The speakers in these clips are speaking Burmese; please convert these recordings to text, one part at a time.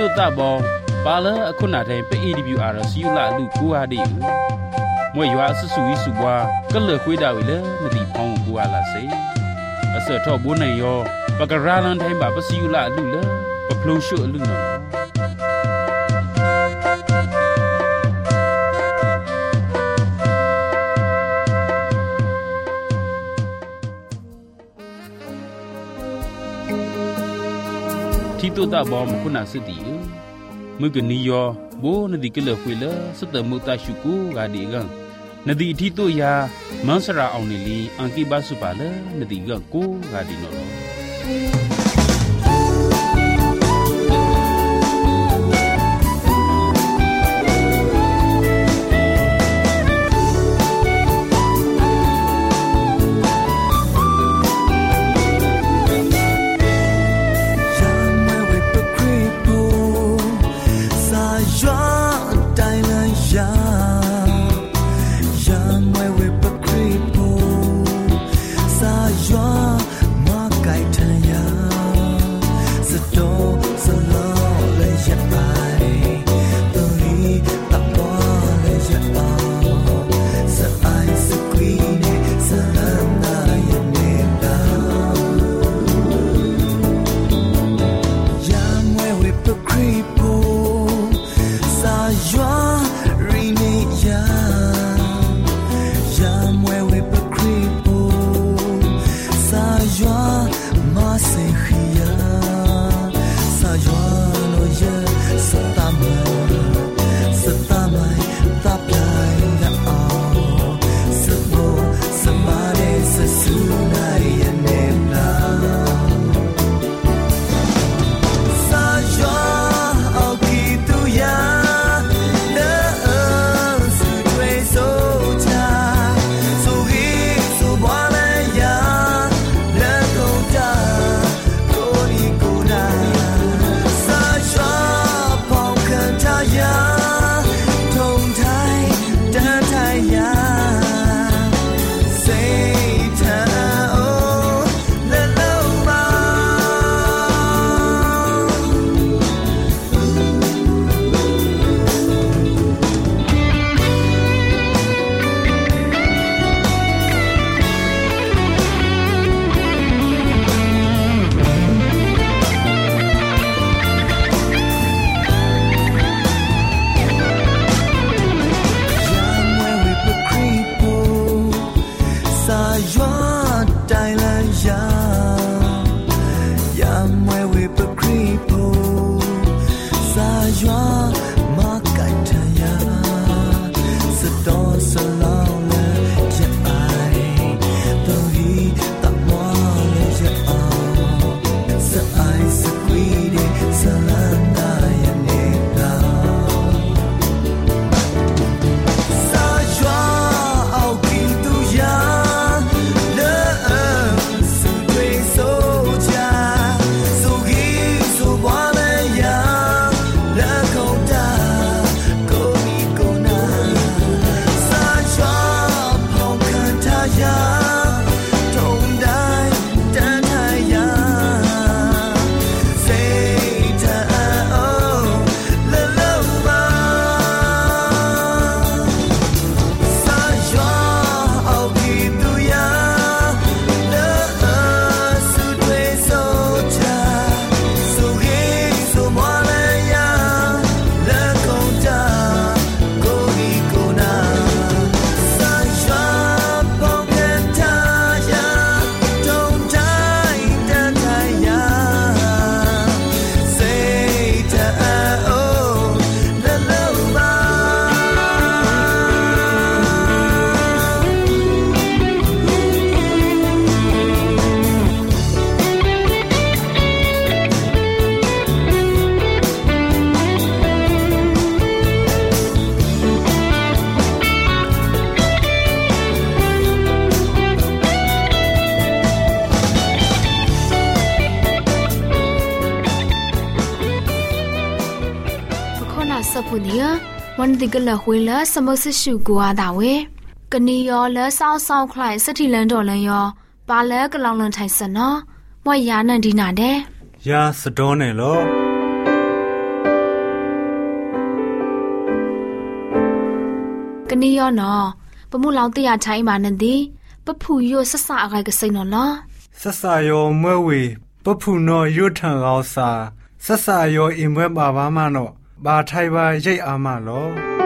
ตาบองปาละอคุณาไทไป AWR สิยุละลูกกูอาดิมวยยวาสุสุวิสุวาก็เลยคุยดาวิเลนดีพองกูอาลาเซอเสทอบุญนยอปากราลันไทบาปสิยุละลูเลปะพลุชุลุนนที่ตัวตาบอมคุณาสติมือกันนิยอโบนดีก็เลยคุยเลสตมุตาชุกูกาดีกังนดีที่ตัวยามันสระเอาเนลีอังกิบาสุปาเลนดีกังกูกาดีโนပုနီယဝန်ဒီကလခွေလစမဆရှုကွာတာဝေကနီယောလဆောင်းဆောင်းခလိုက်စတိလန်တော်လန်ယောပါလဲကလောင်လန်ထိုင်စနော်မွေယာနန်ဒီနာတဲ့ယာစတော်နယ်လောကနီယောနော်ပမှုလောင်တရားထိုင်းပါနသည်ပဖူယောဆဆအခိုင်ကစိန်နော်လားဆက်စာယောမွဲဝေပဖူနောရွထံကောစာဆက်စာယောအင်မွဲပါပါမနောဘာထိုင်ပါရိတ်အားမလော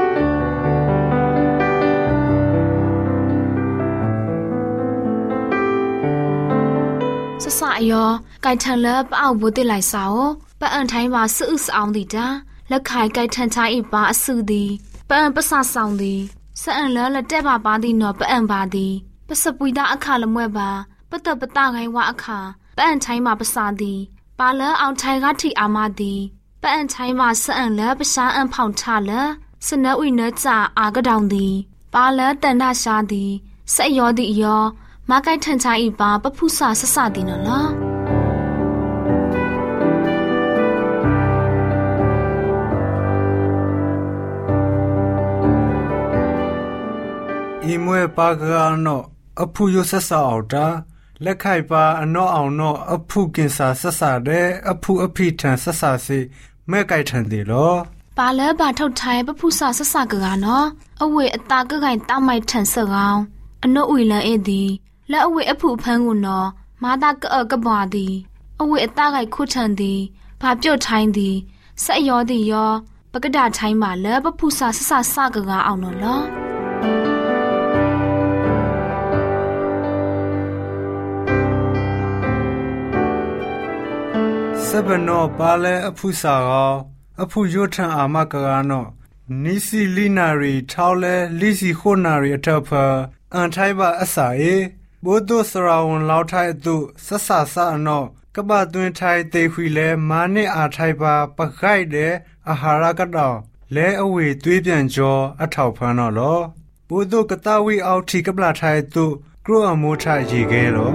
ဆဆအယောไก่ทันละป้าบุติไลซาโอป้าอันไทมาซื่อสအောင်ดิตาလက်ခိုင်ไก่ทันไทอีป้าอสุดีป้าอันปะสะสองดีสะอันละတက်ပါပါဒီနော်ป้าอันပါဒီပစပွိတာအခါလမွဲပါပတပတခိုင်ဝအခါป้าอันไทมาปะสาดีป้าละအောင်ไทကထိအာမဒီป้าอันไทมาสะอันละปะชาอันဖောင်ထละสนอุยเนจาอากะดองดีป้าละตันดาชาดีสะယောဒီယောမာကိုက်ထန်ချာဤပါပဖုစာဆဆတိနော်လားဤမွဲပါကနောအဖုယဆဆအောက်တာလက်ခိုက်ပါအနောအောင်နောအဖုကင်စာဆဆတဲ့အဖုအဖိထန်ဆဆစီမဲကိုက်ထန်တယ်လောပါလဲပါထုတ်ထိုင်ပဖုစာဆဆကကနော်အဝေအတာကကိုင်တောက်မိုက်ထန်ဆကောင်အနောဥလန်ဧဒီและอเวอผู้พังกุนอมาตากะกะบวาดีอเวอตาไกคุทันดีบาป่อไทยดีสะยอดียอปะกะดาไทยมาและปะผู้สาสะสะกะกะเอานอลอစဘနောပါလဲအဖုစာကောအဖုယွထံအာမကကနောနီစီလီနာရီထောက်လဲလီစီခိုနာရီအထဖအန်ထိုင်ပါအစာအေဘုဒ္ဓစရာဝန်လောက်ထိုင်သူဆဆဆအနောကပသွင်းထိုင်တေခွီလဲမာနစ်အာထိုင်ပါပခိုက်တဲ့အာဟာရကတော်လဲအဝေသွေးပြန်ကြောအထောက်ဖန်းတော့လောဘုဒ္ဓကတဝီအောက်ထီကပလာထိုင်သူကရုအမိုးထိုင်ရေခဲလော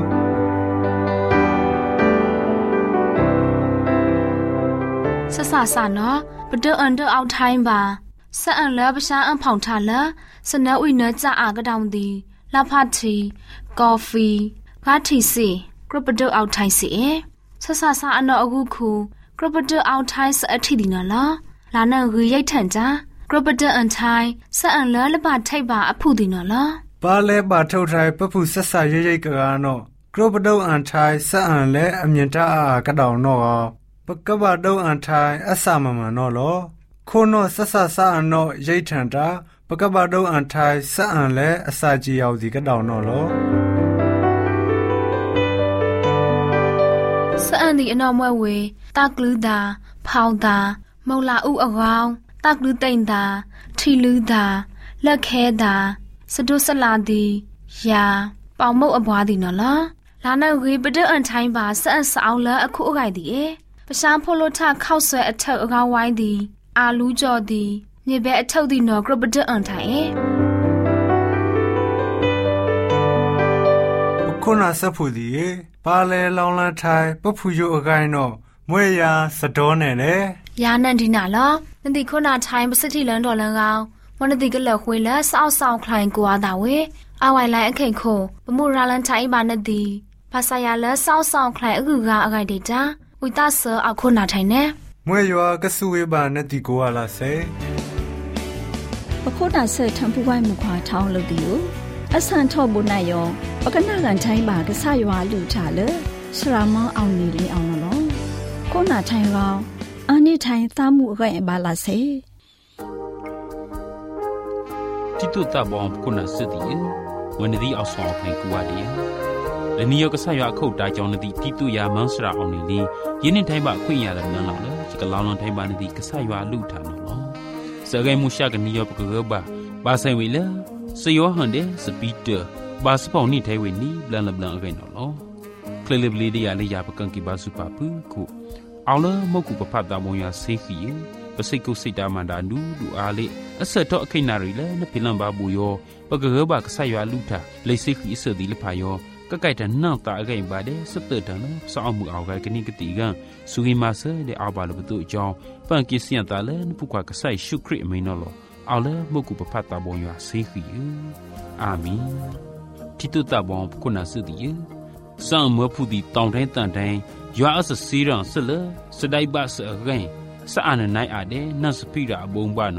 ဆဆဆနော်ပဒအန်ဒအောက်ထိုင်ပါစအန်လပရှာအန်ဖောင်ထလာစနဝိနကြအာကတောင်ဒီလာဖတ်တီကော်ဖီဂါတီစီကရပဒအောက်ထိုင်စီဆဆဆအနော်အခုခုကရပဒအောက်ထိုင်စအထီဒီနော်လာနန်ရီရိုက်ထန်ကြကရပဒအန်ထိုင်စအန်လလပထိုက်ပါအဖုဒီနော်လားပါလဲပါထုတ်ထိုင်ပဖုဆဆရိတ်ရိတ်ကကနော်ကရပဒအန်ထိုင်စအန်လဲအမြင့်တအာကတောင်နော်ပကပဒအန်ထိုင်အဆမမနော်လောခိုနောဆဆဆအနောရိတ်ထန်တာပကပဒအန်ထိုင်စအန်လဲအစာကြီးရောက်စီကတောင်နော်လောစအန်ဒီအနော်မွဲဝေတကလူတာဖောင်းတာမော်လာဥအကောင်တကလူတိန်တာထီလူတာလက်ခဲတာစဒုစလာဒီယာပေါမုတ်အဘွားဒီနော်လားလာနဝေပဒအန်ထိုင်ပါစအန်ဆောင်လအခုအခိုက်ဒီပရှာဖိုလိုထခောက်ဆွဲအထောက်အကောင်ဝိုင်းဒီအာလူးကြော်ဒီမြေပဲအထောက်ဒီနော်ဂရပဒအန်ထိုင်ခုနဆဖူဒီပါလဲလောင်းလန်းထိုင်ပဖူယိုအကိုင်းတော့မွေရာစတော်နဲ့လေယာနန်ဒီနာလောနတိခုနထိုင်ပစတိလန်တော်လန်ကောင်မနတိကလခွေလစောက်ဆောင်ခလိုင်ကွာတာဝေအဝိုင်လိုင်းအခိန်ခိုပမှုရာလန်ထိုင်ပါနတိဘာဆာယာလစောက်ဆောင်ခလိုင်အခုကအခိုင်ဒေတာဝိတဆာအခုနာထိုင်နေမွေရွာကဆူဝေပါနတိကိုလာစေအခုနာဆက်ထံပူဝိုင်းမခွာထောင်းလို့ဒီကိုအဆန်ထော့ဘုနိုင်ယောပကနာကန်ထိုင်းပါကဆရွာလူချလေစရမောင်းအောင်နေလေအောင်နော်ခုနာထိုင်းကောင်အနိထိုင်းသားမှုအခိုင်အပါလာစေတိတုတဘောင်ခုနစစ်တီဝနဒီအောက်ဆောင်ခိုင်ကူဝဒီလနီယောကဆရွာအခုတ်တာကြောင့်နဒီတိတုယာမန်းစရာအောင်နေလေယင်းနေထိုင်းပါခွင့်ရတဲ့နန်းလောင်လေကလောင်လောင်ထိုင်းပါနဒီကဆရွာလူထားနော်စဂိုင်မူရှာကနီယောပကကဘာဆိုင်ဝေလေစယောဟန်တဲ့စပီတာဘာစပေါနိထဲဝေနီဘလန်လဘလန်အခိုင်နော်ကလလဘလီဒီယာလေးရပကန်ကီဘာစုပါပူခုအောင်လမုတ်ကူပဖတ်တာမုံရဆေးဖီပစိတ်ကုစိတ်တာမန္တာနူလူအားလေးအဆက်တော့အခိနာရီလဲနဖိလန်ဘာဘူယောပကကဘာကဆရွာလူတာလေစိခီအစဒီလဖာယောကကိုက်တနောက်တာအခိုင်ပါတဲ့စတဲ့တန်စောင်းမှုအောက်ကနိကတိကဆူဂီမာဆဲတဲ့အဘာလဘတုအကြောင်းပန်ကီစီယန်တာလဲပုကွာကဆိုင်ရှုခရစ်အမိန်နော်အောင်လဲမုတ်ကူပဖတ်တာမုံရဆေးဖီအာမင်တိတုတဘောခုနစစ်တီစံမဖူဒီတောင်တိုင်းတန်တိုင်းရွာအစစီရန်ဆလစဒိုင်ဘတ်စအရင်စအနနိုင်အတဲ့နတ်စပိရာဘုံဘာနော်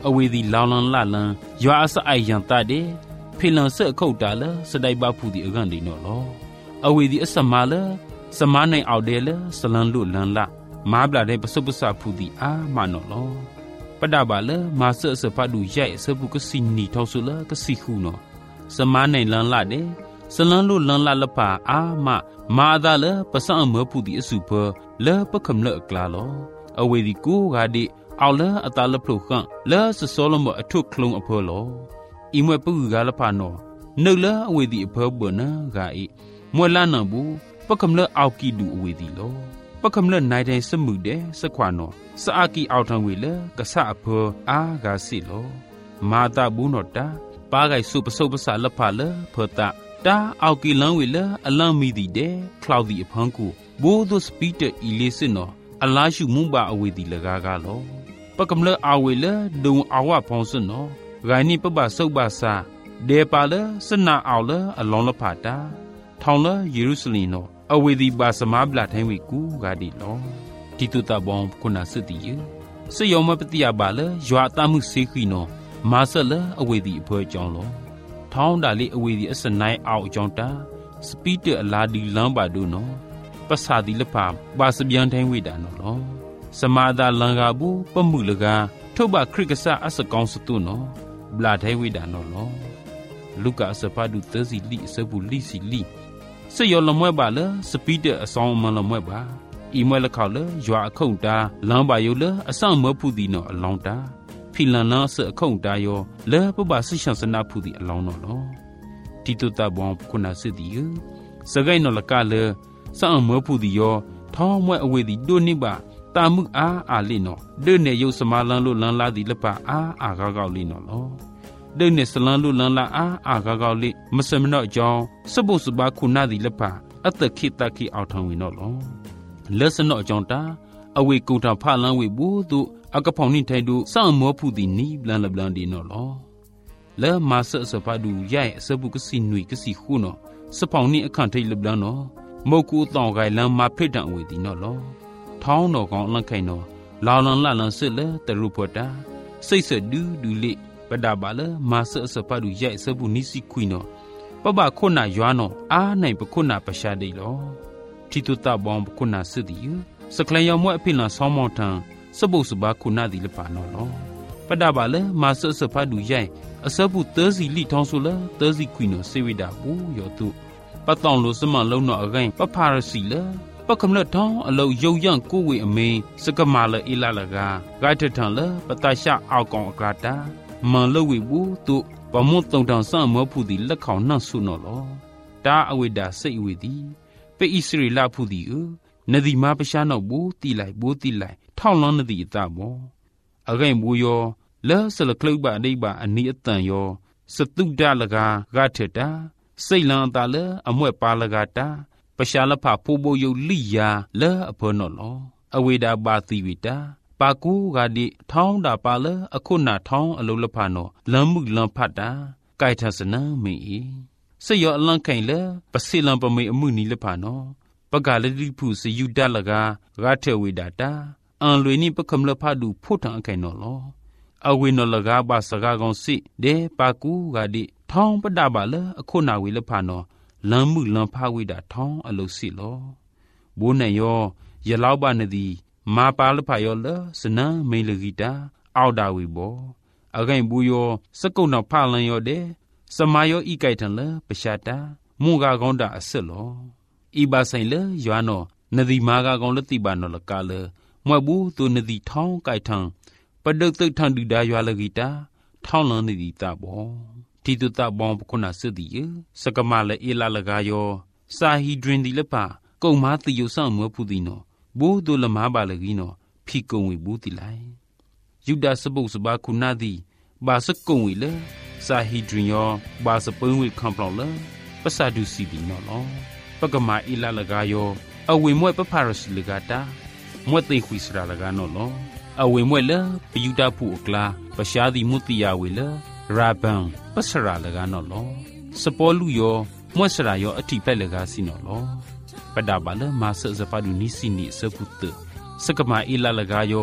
အဝေဒီလောင်လန်လာလန်ရွာအစအိုင်ယံတတဲ့ဖိလန်ဆက်ခုတ်တာလစတိုင်ပါဖူဒီအကန်ဒီနော်လောအဝေဒီအစမလစမနိုင်အောက်တယ်လစလန်လူလန်လာမာဘလာတဲ့ပစုပစဖူဒီအာမနော်လောပဒပါလမာဆဆဖဒူရိုက်ဆပုကစီနီထောက်ဆူလကစီခုနော်စမနိုင်လန်လာတဲ့စလန်လူလန်လာလပါအာမမာဒါလပစံမဖူဒီအစုဖလပကမလကလာလောအဝေဒီကိုဂါဒီအော်လအတလဖလုခန့်လဲဆစောလမအထုခလုံးအဖောလောဤမွဲပုဂါလဖာနောနှုတ်လအဝေဒီအဖောဘနဂါဤမွဲလာနဘူးပကမလအောက်ကီဒူအဝေဒီလောပကမလနိုင်တဲ့စမှုတဲ့စခွာနောစအာကီအောက်ထံဝေလကဆအဖောအာဂါစီလောမာတာဘူးနောတာပါဂိုင်စုပစုပစလဖာလဖောတာတာအောက်ကီလန်ဝေလအလန်မီဒီတဲ့ခလောက်ဒီအဖန်ကူဘိုးဒုစပီတအီလေးစနောအလားရှုမုံပါအဝေဒီလကားကားလောပကမလအဝေလဒုံအဝဖောင်းစနောဂိုင်နိပပဆုပ်ပါစာဒေပါလစနာအော်လအလောင်းလဖာတာထောင်လယေရုရှလင်နောအဝေဒီပါစမဘလာထိုင်းဝေကူဂါဒီလောတီတုတဘောင်ခုနာစတိယစေယောမပတိယပါလရွာတမှုစေခိနောမာဆလအဝေဒီအဖွဲကြောင်းလောထောင်းတာလေးအဝေဒီအစနိုင်အောက်အကြောင်းတာစပီတအလာဒီလမ်းပါတို့နောပစာဒီလဖာပါစပြန်ထိုင်းဝေတာနော်လောစမာသာလန်ကာဘူးပမှုလကားထုတ်ပါခရစ်ကဆာအစကောင်းစတုနော်ဘလာထိုင်းဝေတာနော်လောလူကာစပါဒုသစီလိစဘူးလိစီလိစေယောလမွဲပါလစပီတအဆောင်မလမွဲပါဤမွဲလခေါလရွာအခုံတာလမ်းပါယိုလအဆောင်မဖူဒီနော်အလောင်းတာဖီလန်နာစအခုံတာယောလဲပပဆရှန်စနာဖူဒီအလောင်းနော်လောတီတုတဘောင်ခုနာစစ်ဒီစဂိုင်နော်လကလေစအမဖူဒီယောထောင်းမွဲအဝေဒီဒိုနိပါတာမှုအာလိနော်ဒိနေယုတ်စမလန်လို့လန်လာဒီလပအာကောက်ကောက်လိနော်လောဒိနေစလန်လို့လန်လာအာကောက်ကောက်လိမစမနော့ကြောင်းစပုစပါခုနာဒီလပအတခိတခိအောက်ထောင်းဝင်နော်လောလက်စနော့ကြောင်းတာအဝေကုတာဖလန်ဝေဘူးသူအကဖောင်နိထိုင်တို့စအမောဖူဒီနီဘလန်လဘလန်ဒီနော်လောလဲမာဆစဖာဒူရိုက်စပုကစီနွေကစီခုနော်စဖောင်နိအခန့်ထိတ်လဘလန်နော်မုတ်ကူတောင်ကိုင်လမ်းမှာဖိတ်တံဝေဒီနော်လောထောင်းတော်ကောင်လန့်ခိုင်နော်လောင်လန်လလန်စစ်လေတရုဖွတာစိတ်ဆက်ဒူးဒူလိပဒပါလေမာဆစဖတ်ဒူရိုက်စပုနိစီခွီနော်ပပခုနာရွာနော်အာနိုင်ပခုနာပရှာဒိလောတီတုတဘောင်ပခုနာစစ်ဒီစကလန်ယောမွဲအဖိလန်ဆောင်းမောင်ထံစပုစဘာခုနာဒီလပါနော်လောပဒပါလေမာဆစဖတ်ဒူရိုက်အစပုသစီလိထောင်းဆိုလေသစီခွီနော်စေဝိတာဘူးယောတုပတောင်လိုစမလုံးနော်အကိုင်းပဖရစီလေပကမလထောင်းအလုတ်ရုံရန့်ကိုဝေအမင်းစကမာလအီလာလကာဂိုက်ထထန်လပတရှာအောက်ကောင်အကရာတာမန်လဝေဘူးသူဗမွတ်တုံတန်ဆန့်မောဖူဒီလက်ခေါနှံ့ဆုနော်လောတာအဝိဒါစိတ်ဝေဒီပေဣစရိလဖူဒီနဒီမာပရှာနော်ဘူးတီလိုက်ဘူးတီလိုက်ထောင်းလန်းနဒီအတဘောအဂိုင်ဘူးယောလဲဆလကလုတ်ပါအိဘာအနီအတန်ယောစတုဒလကာဂါထတာစိတ်လန်းတာလဲအမွဲ့ပါလကာတာပရှာလဖဖိုးဘိုယုလိယာလဲအဖောနော်လောအဝေဒါပါတိဝိတာပါကူဂါဒီထောင်းတာပါလဲအခုနာထောင်းအလုံးလဖနော်လမ်းမှုလမ်းဖတ်တာကြိုက်ထစနမင်းစေယောအလန့်ခိုင်လဲပစီလံပမေအမှုနီလဖနော်ပကလတိဖုစယူဒလကာဂါထေဝိဒါတာအန်လွေနိပကမလဖဒူဖို့ထန်အခိုင်နော်လောအဝေနော်လကာပါစကားကောင်စစ်ဒေပါကူဂါဒီထောင်းပဒပါလဲအခုနာဝေလဖနော်လမ်းမှုလမ်းဖဝိတာထောင်းအလုစီလောဘိုးနဲ့ယောရလောက်ပါနသည်မာပါလဖယောလစနမိန်လဂီတာအောက်တာဝီဘောအခိုင်ဘူးယောစကုတ်နောက်ဖလန်ယောတဲ့စမာယောဤကြိုက်ထန်လပရှာတာမွန်ကာကောင်းတာအစစ်လောဤပါဆိုင်လရွာနော်နသည်မာကာကောင်းလတိပါနော်လကာလမွဲ့ဘူးသူနသည်ထောင်းကြိုက်ထန်ပဒုတ်တုတ်ထန်ဒူဒါရွာလဂီတာထောင်းလန်နသည်တာဘောတီတုတဘောင်ပခုနာစစ်ဒီစကမလေအေလာလကာယောစာဟီဒရင်ဒီလပကုံမာတိယဆမွေးဖူဒီနောဘိုးဒုလမာပါလကီနောဖီကုံဝေဘူးတိလိုက်ယုဒစပုစဘာခုနာဒီဘာစကုံဝေလေစာဟီဒရင်ယောဘာစပွင့်ဝေခံပလောလေပစဒုစီဒီနောလောပကမာအေလာလကာယောအဝေမွဲ့ပဖရစီလကတာမွဲ့သိခွီစရာလကာနောလောအဝေမွဲ့လေပယုဒဖူအကလာပရှာဒီမုတိယဝေလေရာဘန်ပစရာလကာနောလောစပေါ်လူယောမွဲ့စရာယောအတိပက်လကာစီနောလောပဒပါလမာဆဇဖာဒူနီစီနီစပုတစကမာအီလာလကာယော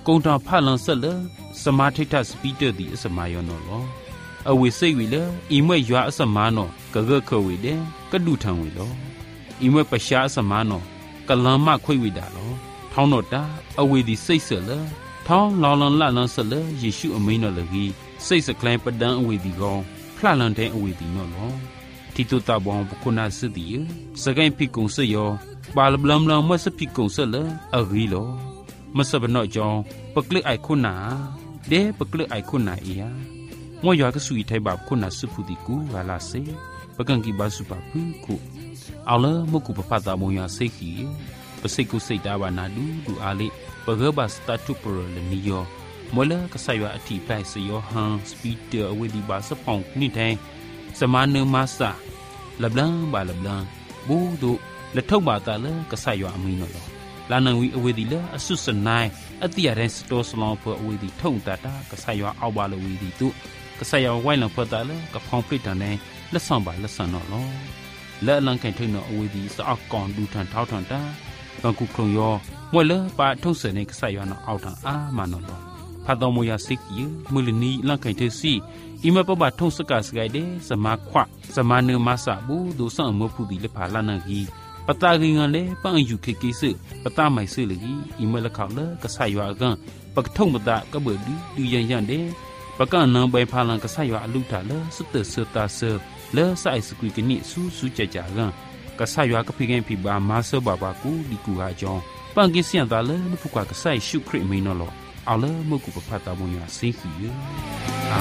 ကုံတာဖလန်ဆက်လစမာထိတ်စပီတာဒီအစမာယောနော်လောအဝိစိတ်ဝီလအီမွဲရွာအစမာနော်ကကခဝီတဲ့ကဒုထံဝီလောအီမွဲပရှာအစမာနော်ကလမ်မခွေဝီတာလောထောင်းတော့တာအဝေဒီစိတ်ဆက်လထောင်းလောင်လန်လန်ဆက်လယေရှုအမင်းတော်လကြီးစိတ်စကလိုင်းပဒံအဝေဒီကောဖလန်တဲ့အဝေဒီနော်လောတီတူတာဘောင်ပကုနာစတီစကိုင်းဖိကုံစယောပါလဘလမ်လမ်မစဖိကုံစလအဂီလောမစဘနော့ကြောင့်ပကလစ်အိုက်ခုနာဒေပကလစ်အိုက်ခုနာအီယာမွေရွာကဆူထိုင်ဘခုနာစုဖူဒီကူဂလာစေပကံကီဘာစုပါဖူခုအော်လမကူပပတာမွန်ယာစိတ်ခီပစိတ်ကုစိတ်တာဘာနာဒူအားလေးပဂဘစတတုပရလနီယောမလကဆယအတီပလိုက်စယောဟန်စပီတာအဝေဒီဘာစပောင်းနိတဲ့စမနမဆာလဘလန်ဘာလဘလန်ဘူဒုလက်ထုတ်ပါတာလကဆယအမင်းနော်လာနဝီအဝေဒီလအဆုစနိုင်အတိရတဲ့စတိုစလောဖအဝေဒီထုံတာတာကဆယအောက်ပါလဝီဒီတုကဆယဝိုင်လဖတာလကဖောင်ပရစ်တန်နဲ့လက်ဆောင်ပါလက်ဆန်နော်လောလက်လန်ကန်ထိန်နော်အဝေဒီစအောက်ကောင်ဒူထန်ထောက်ထန်တာကကုခုံယောမွဲလပါထုံစနေကဆယနော်အောက်ထန်အာမနော်လောဖတ်တော်မူယာစိတ်ကြီးမူလနီလန်ကန်ထစီအီမပပထုံစကစဂိုင်တဲ့စမခွစမနမဆာဘူးဒုဆန်မဖူဒီလဖာလာနန်ကြီးပတာကင်းကလည်းပန့်ယူခေကိစပတာမိုင်စလေကြီးအီမလခေါလကဆယွာကန်ပကထုံမတာကဘဒီရန်ရန်တဲ့ပကနံဘိုင်ဖာလန်ကဆယွာအလူတာလစတစတာဆလဲဆိုင်စကွီကနိဆူဆူကြကြကန်ကဆယွာကဖိကင်ဖိဘာမာဆဘာဘာကူဒီကူဟာကြောင့်ပန့်ကင်းစန်တာလနဖုကွာကဆိုင်ရှုခရမီနော်လောအော်လမကူပဖတ်တာမွန်ရစိခီယအာ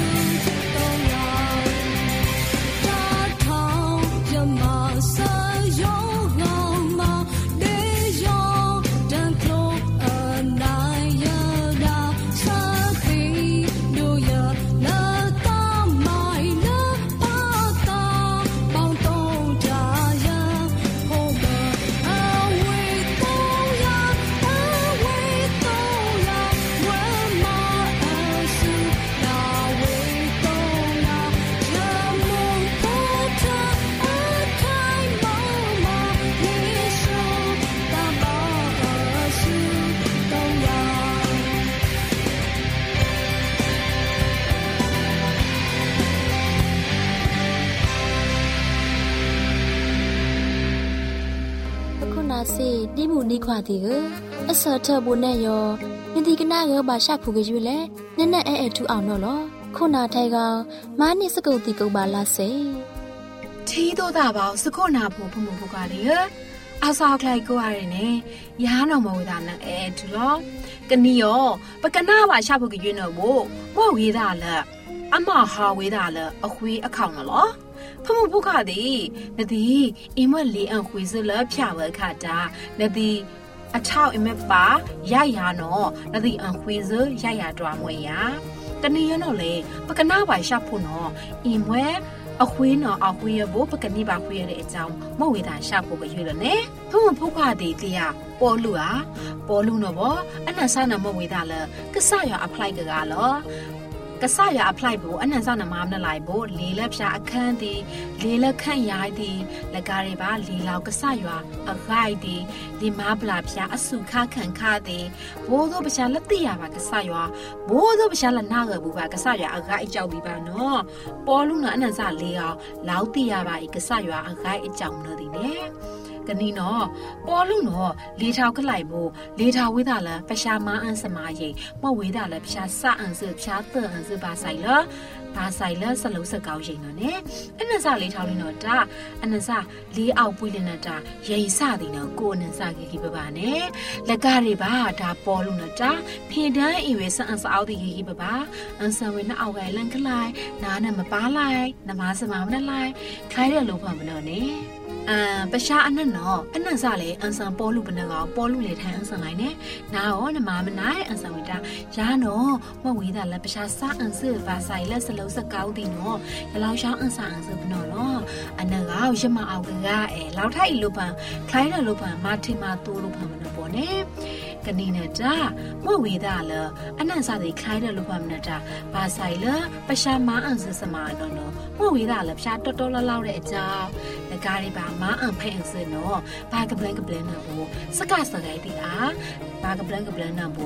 စေတိမှုနိခွာတိကအစောထဘုန်နဲ့ယောမြတိကနာရောပါရှာဖူကရွေလဲနက်နက်အဲထူအောင်တော့လောခုနာထိုင်ကောင်မားနိစကုတ်တိကုတ်ပါလားစေထီးတော့တာပါစခုနာဖို့ဖမှုဖကလေအဆောက်လိုက်ကိုရတယ်နဲ့ရာတော်မဝေတာနဲ့အဲထူလောကနီယောပကနာပါရှာဖူကရွေနော်ဘို့ဘောဝေတာလက်အမဟာဝေတာလက်အခွေးအခေါင်နော်ဖမှုဖုခသည်နဒီအင်မလီအန်ခွေစလဖြာဝခတာနဒီအချောက်အမပါရရနော်နဒီအန်ခွေစရရတွားမွေရတနည်းရနော်လေပကနာပါရှာဖို့နော်အင်မွဲအခွေးနော်အခွေးရဖို့ပကနိပါခွေးရတဲ့အကြောင်းမဝေတာရှာဖို့ကရွေးလို့နေဖမှုဖုခသည်တရားပေါ်လူဟာပေါ်လူနော်ဘောအနဆာနမဝေတာလေကဆရအပလိုက်ကလောကဆရအပလိုက်ဖို့အနန်ဆောင်နမမနလိုက်ဖို့လေလက်ဖြာအခန်းသည်လေလက်ခန့်ရိုက်သည်လက်ကားတွေပါလေလောက်ကဆရွာအခိုက်သည်ဒီမပလာဖြာအစုခခန့်ခသည်ဘိုးတို့ပရှာလက်တိရပါကဆရွာဘိုးတို့ပရှာလက်နာကဘူးပါကဆရွာအခိုက်အကြောက်ဒီပါနော်ပေါ်လူနအနန်စလေးအောင်လောက်တိရပါဤကဆရွာအခိုက်အကြောက်နော်ဒီနဲ့ကနီနော်ပေါ်လူနော်လေထောက်ကလိုက်ဖို့လေထောက်ဝေးတာလားပရှာမအန်စမာရိမဝေးတာလားပရှာစအန်စပရှာတအန်စပါဆိုင်လားဘာဆိုင်လားစလုံးစကောင်းရိနော်နဲ့အနစလေးထောက်လေးနော်ဒါအနစလေးအောက်ပွေးလင်းတာရိစသည်နော်ကိုအနစကြီးကြီးပပါနဲ့လက်ကားတွေပါဒါပေါ်လူနော်ဒါဖေတန်းအီဝေစအန်စအောက်ဒီကြီးပပါအန်ဆဝေနှအောက်ကလန်ခလိုက်နားနဲ့မပါလိုက်နမစမမနဲ့လိုက်ခိုင်းတဲ့လို့ဖတ်မနော်နဲ့ပရှာအနက်နော်အနက်စလေအန်ဆန်ပေါ်လူပနကောင်ပေါ်လူလေထိုင်အန်ဆန်လိုက်နဲ့နာရောနမမနိုင်အန်ဆန်ဝိတာရာနော်မဝေးတာလက်ပရှာစအန်စဘာဆိုင်လက်စလုံးစကောင်းတီနော်ရလောက်ရှောင်းအန်ဆန်အန်စပနော်နော်အနက်ကောင်ရမအောင်ကလောက်ထိုက်လူပန်ခိုင်းတယ်လူပန်မထိမတိုးလူပန်မနော်ပေါ်နေကနီနတာမဝေးတာလအနက်စတဲ့ခိုင်းတယ်လူပန်မနတာဘာဆိုင်လပရှာမအန်စစမနော်နော်မဝေးတာလပရှာတော်တော်လောက်တဲ့အကြောင်းလကားတွေပါမအန်ဖဲ့အစနော်ဘာကပလန်နော်ဘူစကစကိုင်တီအားဘာကပလန်နော်ဘူ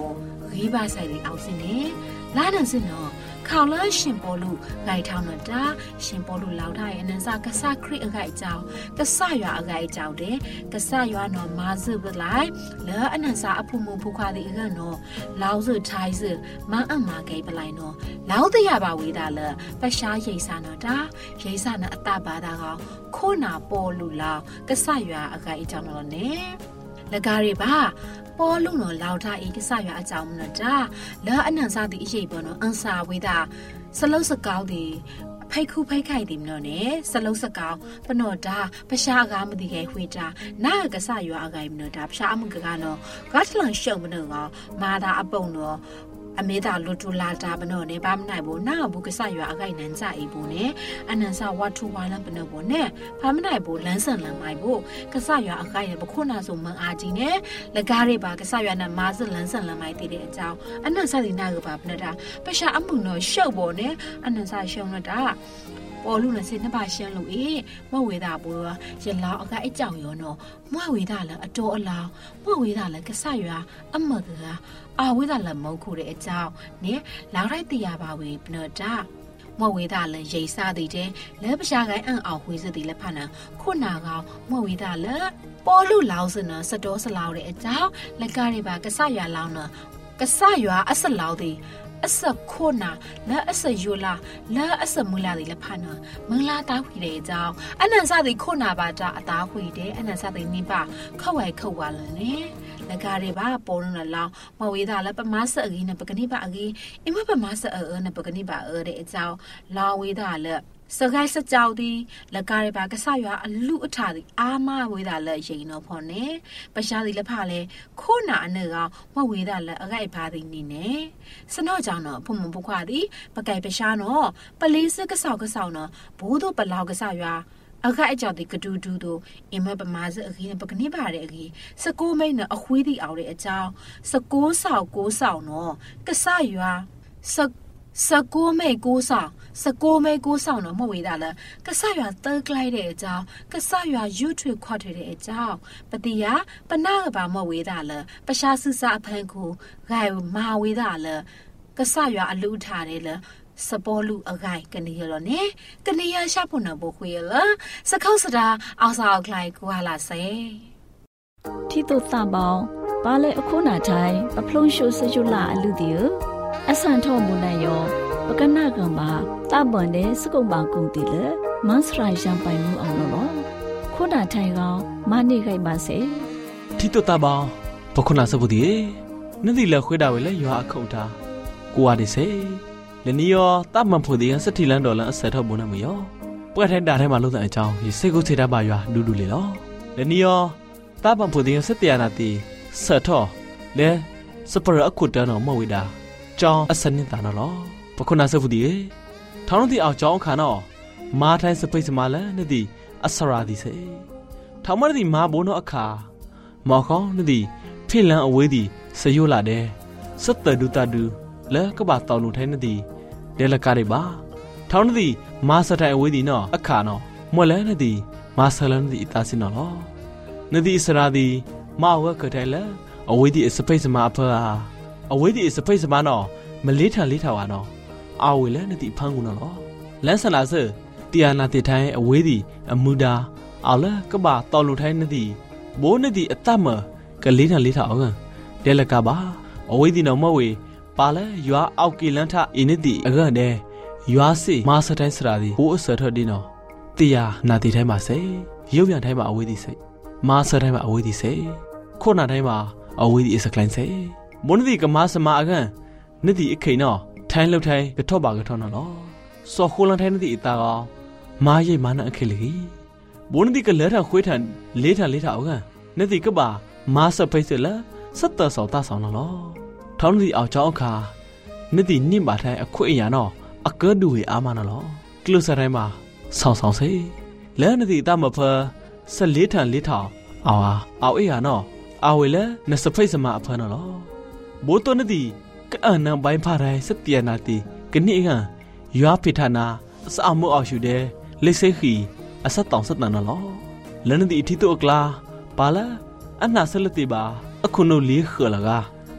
ရေးပါဆိုင်လေးအောင်စင်းနေလာနန်စင်းနော်ခေါလာရှင်ပေါ်လူဂိုင်ထောင်းတော့တာရှင်ပေါ်လူလောက်ထားရဲ့အနန်စာကဆာခရစ်အခိုက်အကြောင်းကဆာရွာအခိုက်အကြောင်းတဲ့ကဆာရွာနော်မာဇုပလိုက်လဲအနန်စာအဖုမှုဖုခွာတဲ့အဲ့နော်လောက်စုထိုင်းစုမအမဂိပလိုက်နော်လောက်တရပါဝေးတာလဲပရှားရိတ်စာနော်တာရိတ်စာနော်အတပါတာကောင်ခိုးနာပေါ်လူလောက်ကဆာရွာအခိုက်အကြောင်းတော့နဲ့လကားရပါပေါ်လုံးတော့လောက်ထားဤကဆရွာအကြောင်းမလို့ဒါလဲအနန်စားသည့်အရေးပေါ်နော်အန်စာဝေးတာစလုံးစကောင်းသည်ဖိတ်ခုဖိတ်ခိုက်သည်မလို့နဲ့စလုံးစကောင်းပနော်ဒါပရှားကားမသိခဲ့ခွေတာနာကဆရွာအကိုင်မလို့ဒါပရှားအမှုကကတော့ဂတ်လန်ရှုံမလို့ကမာတာအပုံတော့အမေသာလူတူလာတာဘနော်နဲ့ဘာမနိုင်ဘူးနာဘူးကဆရွာအကိုင်နန်းကြအိဘူးနဲ့အနန်စာဝတ်ထူဝါလန်ပနော်ဘူးနဲ့ဘာမနိုင်ဘူးလန်းဆန်လန်မိုင်ဘူးကဆရွာအကိုင်နဲ့ပခုနာဆိုမန်အားကြီးနဲ့လကားရပါကဆရွာနဲ့မာစလန်းဆန်လန်မိုင်တည်တဲ့အကြောင်းအနန်စာဒီနာကဘာမနတာပရှာအမှုနော်ရှုပ်ပေါ်နဲ့အနန်စာရှုံတော့တာပေါ်လူနဲ့စိတ်နှပါရှင်းလို့မဝေတာဘူးရလောက်အကအကြောင်ရောနော်မဝေတာလည်းအတော်အလောင်းမဝေတာလည်းကဆရွာအမကအာဝေတာလည်းမဟုတ်ခုတဲ့အကြောင်းနဲ့လောက်လိုက်တရားပါဝေပနော်တာမဝေတာလည်းရိတ်စားသည်တဲ့လဲပရှာကိုင်းအံ့အောင်ဝေးစသည်လည်းဖနာခုနာကောင်မဝေတာလည်းပေါ်လူလောင်းစနစတော်စလောက်တဲ့အကြောင်းလက်ကားတွေပါကဆရွာလောင်းနော်ကဆရွာအစလောက်သည်အစခိုနာလဲအစယူလာလဲအစမူလာဒီလဖနာမင်လာတာဝီတဲ့အကြောင်းအနန်စသည်ခိုနာပါတာအသားဝီတဲ့အနန်စသည်နိပါခောက်ဝဲခောက်ဝါလနဲ့လကားတွေပါပေါ်လုံးလောင်းမဝေးတာလဲပမားစအကြီးနဲ့ပကနိပါအကြီးအမပမားစနဲ့ပကနိပါတဲ့အကြောင်းလာဝေးတာလဲစကိုင်းစကြောက်သည်လကားရပါကဆရွာအလူအထာသည်အာမဝေးတာလက်ရင်တော့ဖော်နေပရှားသည်လက်ဖလဲခိုးနာအနဲ့ကမဝေးတာလက်အကိုက်ဖားသည်နေနေစနော့ကြောင့်တော့ဖုံမပုခွာသည်ပကိုက်ပရှားနော်ပလေးစကဆောက်ကဆောက်နော်ဘိုးတို့ပလောက်ကဆရွာအခက်အကြောက်ဒီကဒူဒူတို့အမပမားစအကြီးနဲ့ပကနိပါတဲ့အကြီးစကိုးမိတ်နဲ့အခွေးသည်အောင်တဲ့အကြောင်းစကိုးဆောက်ကိုးဆောက်နော်ကဆရွာစကိုးမိတ်ကိုးဆောက်စကိုးမဲကိုဆောင်တော့မဝေးတာလားကဆရွာတဲကလိုက်တဲ့အကြောင်းကဆရွာရွထွေခွတ်တဲ့အကြောင်းပတိယပနာကပါမဝေးတာလားပရှားစုစာအဖန်ကိုဂိုင်မာဝေးတာလားကဆရွာအလူထားတယ်လားစပေါ်လူအဂိုင်ကနေရလို့နေကနေရရှာဖို့နော်ဘခွေရလားစခောက်စတာအောက်ဆောက်လိုက်ကိုဟာလာစေที่ตุตาบองบาเลอคุนาไทยปะพลุงชูสยุลาอลุดิอสันทอมุนายอปกนากันมาตาบอนเดสกุบางกุงติเลมันสรายจังไปมูเอาเนาะခုနာထိုင်ကောင်မနေခိုင်ပါစေที่ตุตาบองปะคุนาสบุติနတိလခွေးတာဝဲလဲရွာအခုတ်တာကိုဝါဒီစေလနီယောတမန်ဖို့ဒီစတိလန်ဒေါ်လန်အဆက်တော့ဘုံနမယောပွက်ထဲတာထဲမှာလို့တဲ့အကြောင်းဒီစေကုစေတာပါရွာဒူဒူလေလောလနီယောတမန်ဖို့ဒီစတိယနာတီဆက်တော့လဲစပရအခုတန်းတော့မဝေတာကြောင်းအစနစ်တာနော်ပခုနာစဖူဒီထောင်းတီအောင်ကြောင်းခါနော်မာထိုင်းစပိတ်စမလဲနတိအစရာဒီစေထောင်းမတိမာဘိုးနော်အခါမော်ခေါနတိဖိလန်အဝေးဒီစယိုလာတဲ့စတ်တဒူတဒူလဲကဘာတောင်းလူထိုင်းနတိဒဲလကားတွေပါထောင်းနတိမာစထိုင်အဝေးဒီနော်အခါနော်မွက်လဲနတိမာဆလန်ဒီအတာစင်နော်နတိစရာဒီမာဝဲကတဲ့လဲအဝေးဒီစပိတ်စမအဖာအဝေးဒီစပိတ်စမနော်မလေးထန်လေးထဝါနော်အာဝေလဲနတိဖန်းကူနော်လန်းဆလာစတီယာနာတိထိုင်းအဝေးဒီအမူဒါအော်လဲကဘာတော်လူထိုင်းနတိဘိုးနတိအတမကလေးထန်လေးထအောင်ဒဲလကပါအဝေးဒီနော်မဝေပါလဲရွာအောက်ကီလန်ထအင်းနတိအကန်တဲ့ရွာစီမာစတိုင်းစရာဒီဘိုးအစထဒီနော်တီယာနာတိထိုင်းပါစေရုပ်ပြန်ထိုင်းပါအဝေးဒီစိမာစတိုင်းပါအဝေးဒီစိခုနာတိုင်းပါအဝေးဒီအစကလိုင်းစေဘုန်းဒီကမာစမာအကန်နတိအခိန်နော်ထိုင်းလောက်ထိုင်းကထော့ပါကထော့နော်စောခိုလန်ထိုင်းနတိအတာကောမာရိတ်မာနအခိလေဘုန်းဒီကလဲထခွေးထန်လေးထလေးထအောင်နတိကပါမာစပိတ်စလာစတ်တဆောတာဆောင်နော်ထောင်းနတိအောင်ကြောင်းအခါနတိနိမထိုင်းအခွေအရာနော်အကဒူဝေအာမနော်ကလုစတိုင်းမှာဆောင်းစေလဲနတိတမဖဆက်လေးထန်လေးထောင်အော်အေးရနော်အဝေလဲနစဖိတ်စမအဖနော်ဘိုးတော်နတိကအနံဘိုင်းဖရိုင်းစတျနာတီကနိဟံရွာဖိထနာစအမှုအောင်ရှုတဲ့လိစေခီအဆက်တောင်စတနနော်လနတိအထီတုအကလာပါလာအနာဆလတိပါအခုနိုလေးခလက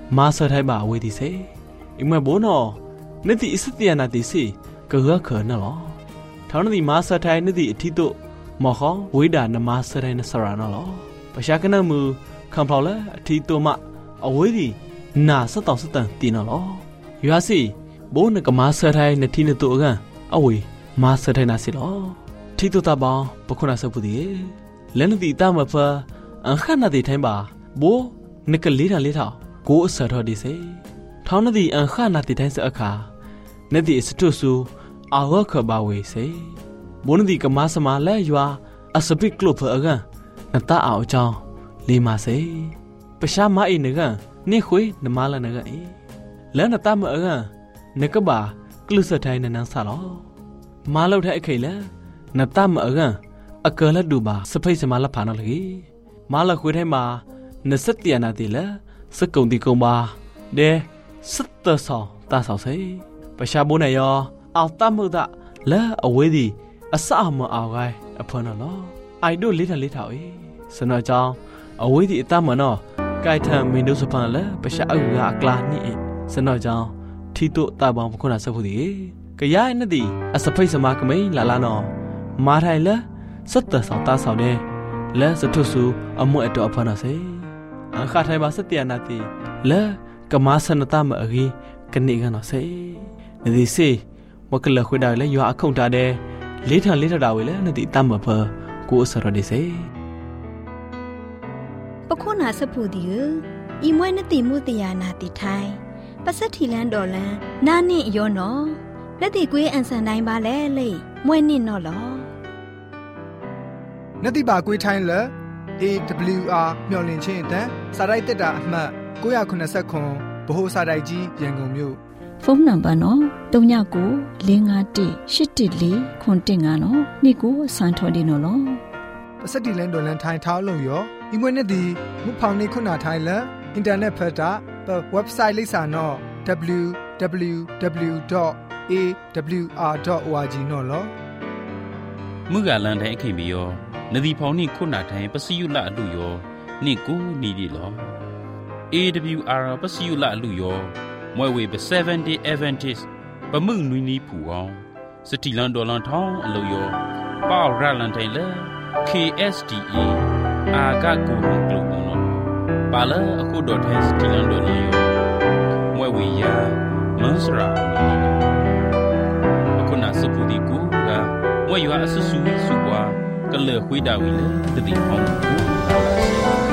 มาเสไทยบ่าเวดิเซอีเมื่อโบนอนึกที่อิสเตียนาติสิก็เหือเขินน่ะหรอเท่านั้นที่มาเสไทยนึกที่ที่ตุหมอเขาวิดานมาเสไทยนสระน่ะหรอประชากันมือคำพลาวละที่ตัวมาเอาไว้ดิน่าสตอสตังตีน่ะหรออยู่อาสิโบนกับมาเสไทยในที่ในตัวกันเอาไว้มาเสไทยน่าสิหรอที่ตัวตาบองปกคนน่าสบุดีแล้วนึกที่ตามมาเพื่ออันขันนาทีไทยบ่าโบนึกกันลิ้นลิ้นเท่ากูเสด็จดิเซท้าวนาทีอันข้านาทีไทยเสอขานาทีสตุสูอาวขบาเวเซบนนาทีกมาสมาและยัวอสปิกลุเพื่อกันนัตตาเอาจองลีมาเซประชามาอีนึกันนี่คุยนมาละนึกันแล้วนัตตามากันนึกบ่ากลุสไทยนันสาลอมาเล่าไทยเคยแล้วนัตตามากันอเกลดูบาสเปซมาละผ่านอะไรมาละคุยไทยมานสัตยานาทีละสกุลที่กงบาเดสัตตสาวตาสาวเซประชาบุญนายเอาตามมือตะและเอาไว้ดีอาสามาเอาไงอภัยน่ะล้อไอ้ดูลิทันลิถาวสนอจองเอาไว้ดีตามมันน่ะไก่ทำเมนูสุพรรณและประชาอุกากลานี่สนอจองที่ตัวตาบางคนอาศัยผู้ดีก็ย้ายนั่นดีอาศัยสมาคมลาลานอมาไทยละสัตตสาวตาสาวเดและสัตว์สูอมุเอตอภัยน่ะเซอันข้าไทยบาสเตียนาตีและกมาสนตามอกีกันนี่กันเนาะเซนดิเซมกลคุยได้และยัวคงตาเดเลทันเลทดาวเลยนดิตามมาเพอกูสระดิเซปะโคนาสพูดิอีมวยนติมุตยานาติไทยปัสถิลันดอลันนานี่ยอนอและติกุยอันสันไดบาเลเลยมวยนี่นอลอนติบากุยไทยเลAWR မျော်လင့်ခြင်းအတန်းစာရိုက်တက်တာအမှတ်989ဗဟိုစာရိုက်ကြီးရန်ကုန်မြို့ဖုန်းနံပါတ်နော်39951814နော်နေ့ကိုစံထော်ဒီနော်လောပစတိလန်ဒေါ်လန်ထိုင်ထောင်းလို့ရောအင်္ဂွေနဲ့ဒီမူဖောင်နေခုနာထိုင်လန်အင်တာနက်ဖတ်တာဝက်ဘ်ဆိုက်လိပ်စာနော် www.awr.org နော်လောမူကလန်တဲ့အခင်ပြီးရောနဒီဖောင်နိခုနာထိုင်ပစီယုလအလူယောနိကိုနီဒီလော AWR ပစီယုလအလူယောမွဲဝေပ7 day Adventist ပမှုနွီနီဖူအောင်စတီလန်ဒေါ်လန်ထောင်းအလူယောပေါရလန်တိုင်လေ KSDA အာဂကူဟန်ကလုနောပါလာအခုဒေါ်ထိုင်စတီလန်ဒေါ်လန်ယောမွဲဝေယာမန်စရာအခုနာစပူဒီကူကမွဲရွာအဆဆူစုပွားကလေခွေးတာဝီလေတတိဟောင်း